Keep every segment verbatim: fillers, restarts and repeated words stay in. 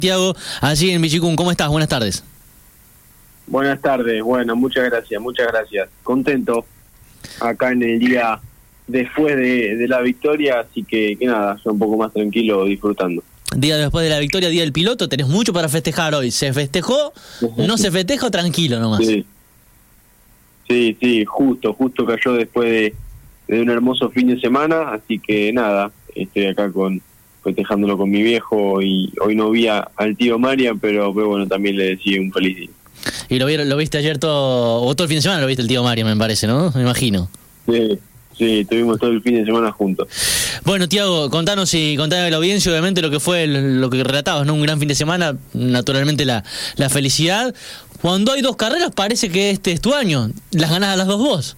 Tiago, allí en Villicún, ¿cómo estás? Buenas tardes. Buenas tardes, bueno, muchas gracias, muchas gracias. Contento acá en el día después de, de la victoria, así que, que nada, yo un poco más tranquilo disfrutando. Día después de la victoria, día del piloto, tenés mucho para festejar hoy. ¿Se festejó? ¿No se festejó? Tranquilo nomás. Sí, sí, sí, justo, justo cayó después de, de un hermoso fin de semana, así que nada, estoy acá con festejándolo con mi viejo y hoy no vi a, al tío Marian, pero, pero bueno, también le decía un feliz día. Y lo vieron, lo viste ayer todo, o todo el fin de semana lo viste el tío Marian, me parece, ¿no? Me imagino. Sí, sí, estuvimos todo el fin de semana juntos. Bueno, Tiago, contanos y contanos a la audiencia, obviamente, lo que fue el, lo que relatabas, ¿no? Un gran fin de semana, naturalmente la, la felicidad. Cuando hay dos carreras parece que este es tu año, las ganás a las dos vos.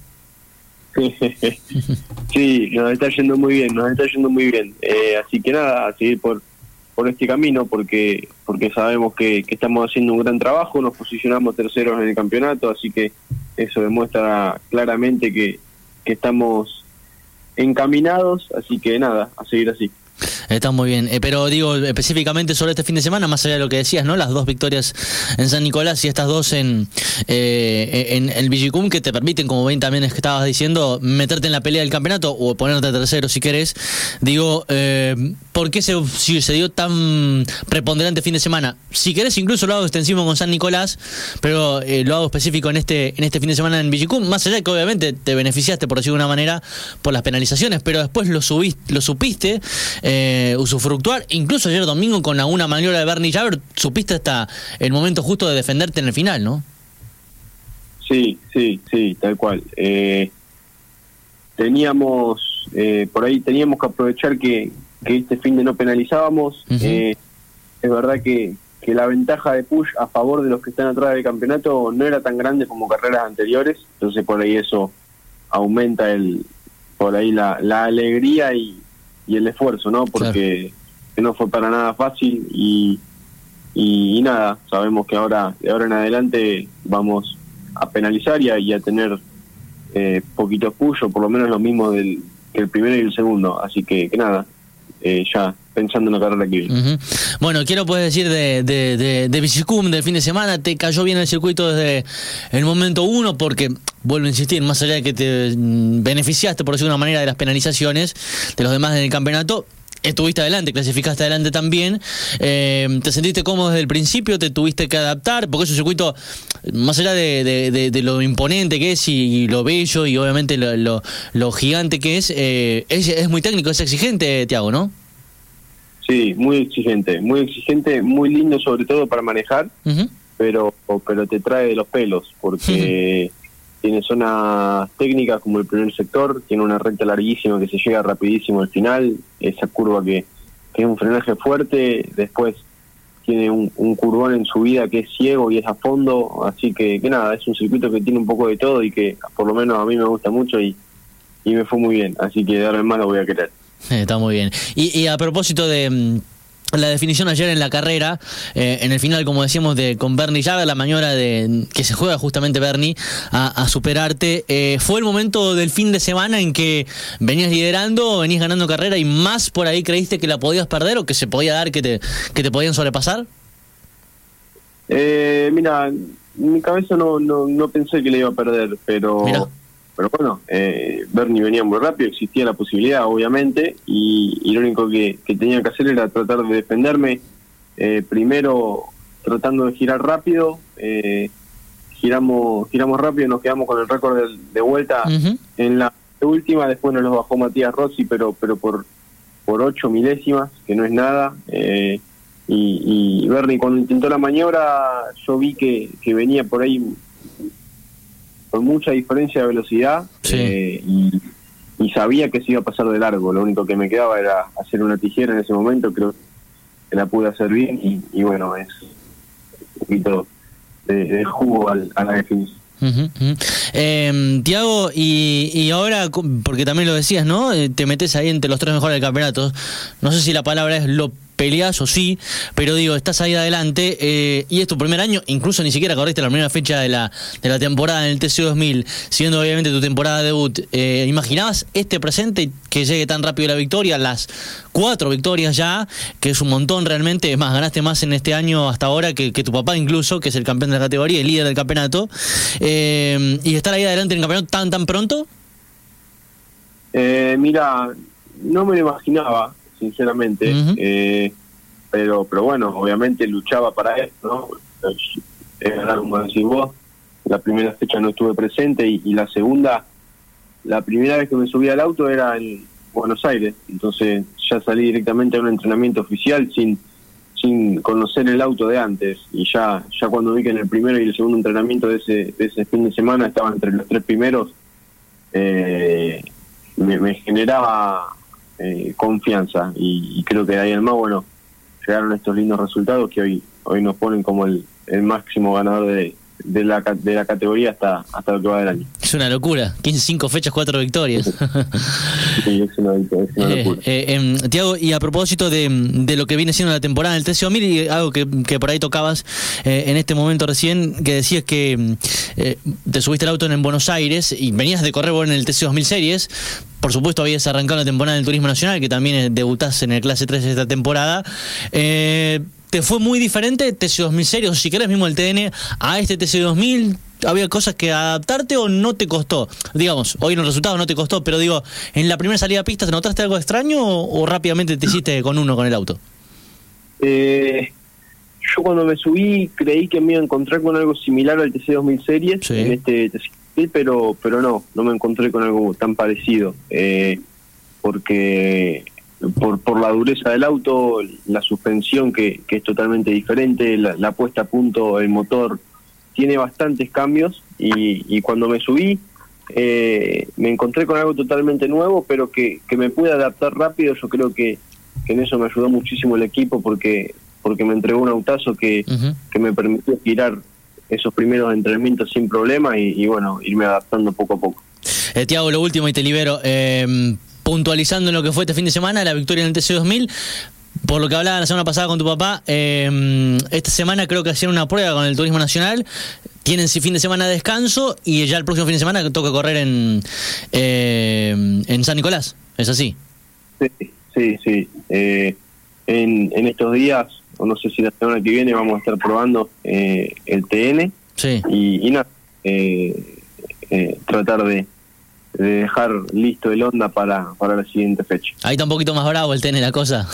Sí, nos está yendo muy bien, nos está yendo muy bien. Eh, así que nada, a seguir por por este camino, porque porque sabemos que, que estamos haciendo un gran trabajo, nos posicionamos terceros en el campeonato, así que eso demuestra claramente que, que estamos encaminados, así que nada, a seguir así. Está muy bien, eh, pero digo específicamente sobre este fin de semana, más allá de lo que decías, ¿no? Las dos victorias en San Nicolás y estas dos en eh, en el Villicún, que te permiten, como bien también estabas diciendo, meterte en la pelea del campeonato o ponerte tercero si querés. Digo, eh, ¿por qué se, si se dio tan preponderante fin de semana? Si querés incluso lo hago extensivo con San Nicolás, pero eh, lo hago específico en este en este fin de semana en Villicún, más allá de que obviamente te beneficiaste, por decirlo de una manera, por las penalizaciones, pero después lo subiste, lo supiste Eh, usufructuar, incluso ayer domingo con alguna maniobra de Bernie Javer, supiste hasta el momento justo de defenderte en el final, ¿no? Sí, sí, sí, tal cual. Eh, teníamos, eh, por ahí teníamos que aprovechar que, que este fin de no penalizábamos. Uh-huh. eh, es verdad que, que la ventaja de push a favor de los que están atrás del campeonato no era tan grande como carreras anteriores, entonces por ahí eso aumenta el por ahí la, la alegría y y el esfuerzo, ¿no? Porque claro, no fue para nada fácil y, y, y nada, sabemos que ahora de ahora en adelante vamos a penalizar y a, y a tener eh, poquitos push, o por lo menos lo mismo del, que el primero y el segundo, así que, que nada, eh, ya pensando en la carrera que viene. Uh-huh. Bueno, quiero puedes decir de, de, de, de Villicún del fin de semana, te cayó bien el circuito desde el momento uno, porque vuelvo a insistir, más allá de que te beneficiaste, por decirlo de una manera, de las penalizaciones de los demás en el campeonato, estuviste adelante, clasificaste adelante también, eh, te sentiste cómodo desde el principio, te tuviste que adaptar, porque es un circuito, más allá de, de, de, de lo imponente que es y, y lo bello y obviamente lo, lo, lo gigante que es, eh, es, es muy técnico, es exigente, Tiago, ¿no? Sí, muy exigente, muy exigente, muy lindo sobre todo para manejar, uh-huh, pero pero te trae de los pelos, porque uh-huh, tiene zonas técnicas como el primer sector, tiene una recta larguísima que se llega rapidísimo al final, esa curva que, que es un frenaje fuerte, después tiene un, un curvón en subida que es ciego y es a fondo, así que, que nada, es un circuito que tiene un poco de todo y que por lo menos a mí me gusta mucho y, y me fue muy bien, así que de ahora en más lo voy a querer. Está muy bien. Y, y a propósito de mm, la definición ayer en la carrera, eh, en el final, como decíamos, de con Bernie Javer, la maniobra de que se juega justamente Bernie a, a superarte, eh, ¿fue el momento del fin de semana en que venías liderando, venías ganando carrera y más por ahí creíste que la podías perder o que se podía dar, que te, que te podían sobrepasar? Eh, mira, en mi cabeza no, no, no pensé que le iba a perder, pero... Mirá. Pero bueno, eh, Bernie venía muy rápido, existía la posibilidad, obviamente, y, y lo único que, que tenía que hacer era tratar de defenderme, eh, primero tratando de girar rápido, eh, giramos giramos rápido, nos quedamos con el récord de, de vuelta uh-huh, en la última, después nos los bajó Matías Rossi, pero pero por por ocho milésimas, que no es nada, eh, y, y Bernie cuando intentó la maniobra, yo vi que, que venía por ahí con mucha diferencia de velocidad, sí, eh, y, y sabía que se iba a pasar de largo, lo único que me quedaba era hacer una tijera en ese momento, creo que la pude hacer bien y, y bueno, es un poquito de, de jugo al, a la definición. Uh-huh, uh-huh. Eh, Tiago, y, y ahora, porque también lo decías, ¿no? Te metes ahí entre los tres mejores del campeonato. No sé si la palabra es lo peleas o sí, pero digo, estás ahí adelante eh, y es tu primer año, incluso ni siquiera corriste la primera fecha de la de la temporada en el T C dos mil, siendo obviamente tu temporada de debut. Eh, ¿Imaginabas este presente, que llegue tan rápido la victoria, las cuatro victorias ya, que es un montón realmente? Es más, ganaste más en este año hasta ahora que, que tu papá incluso, que es el campeón de la categoría, el líder del campeonato, eh, y estar ahí adelante en el campeonato tan tan pronto. Eh, mira, no me lo imaginaba, sinceramente, uh-huh. eh, pero pero bueno, obviamente luchaba para eso, ¿no? Es verdad, como decís vos, la primera fecha no estuve presente y, y la segunda, la primera vez que me subí al auto era en Buenos Aires, entonces ya salí directamente a un entrenamiento oficial sin sin conocer el auto de antes, y ya ya cuando vi que en el primero y el segundo entrenamiento de ese de ese fin de semana estaba entre los tres primeros, eh, me, me generaba eh, confianza, y, y creo que de ahí en más, bueno, llegaron estos lindos resultados que hoy hoy nos ponen como el, el máximo ganador de de la de la categoría hasta hasta lo que va del año. Es una locura, quince, cinco fechas, cuatro victorias. Sí, es una, es una locura. Eh, eh, eh, Tiago, y a propósito de, de lo que viene siendo la temporada del T C dos mil, y algo que, que por ahí tocabas eh, en este momento recién, que decías que eh, te subiste al auto en Buenos Aires y venías de correr en el T C dos mil Series. Por supuesto, habías arrancado la temporada del Turismo Nacional, que también debutás en el Clase tres esta temporada. Eh, ¿Te fue muy diferente T C dos mil Series, o si querés mismo el T N, a este T C dos mil? ¿Había cosas que adaptarte o no te costó? Digamos, hoy en los resultados no te costó, pero digo, ¿en la primera salida a pista te notaste algo extraño o, o rápidamente te hiciste con uno con el auto? Eh, yo cuando me subí creí que me iba a encontrar con algo similar al T C dos mil Series, sí, en este T C dos mil, pero, pero no, no me encontré con algo tan parecido, eh, porque... Por, por la dureza del auto, la suspensión que, que es totalmente diferente, la, la puesta a punto, el motor, tiene bastantes cambios, y, y cuando me subí eh, me encontré con algo totalmente nuevo, pero que, que me pude adaptar rápido. Yo creo que, que en eso me ayudó muchísimo el equipo, porque porque me entregó un autazo que, uh-huh. que me permitió girar esos primeros entrenamientos sin problema y, y bueno, irme adaptando poco a poco. Eh, Tiago, lo último y te libero. Eh... Puntualizando en lo que fue este fin de semana, la victoria en el T C dos mil, por lo que hablaba la semana pasada con tu papá, eh, esta semana creo que hacían una prueba con el Turismo Nacional, tienen fin de semana de descanso y ya el próximo fin de semana toca correr en eh, en San Nicolás, ¿es así? Sí, sí, sí. Eh, en, en estos días, o no sé si la semana que viene, vamos a estar probando eh, el T N, sí. y, y nada, eh, eh, tratar de de dejar listo el Honda para, para la siguiente fecha. Ahí está un poquito más bravo el T N la cosa.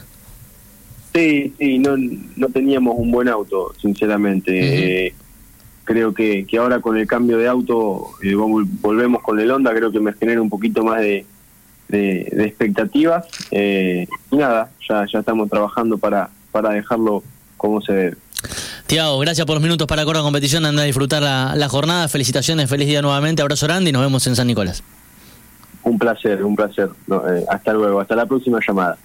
Sí, sí, no no teníamos un buen auto, sinceramente. Uh-huh. Eh, creo que, que ahora con el cambio de auto eh, volvemos con el Honda, creo que me genera un poquito más de, de, de expectativas. Eh, y nada, ya, ya estamos trabajando para, para dejarlo como se debe. Tiago, gracias por los minutos para Córdoba Competición. Anda a disfrutar la, la jornada. Felicitaciones, feliz día nuevamente. Abrazo grande y nos vemos en San Nicolás. Un placer, un placer. No, eh, hasta luego, hasta la próxima llamada.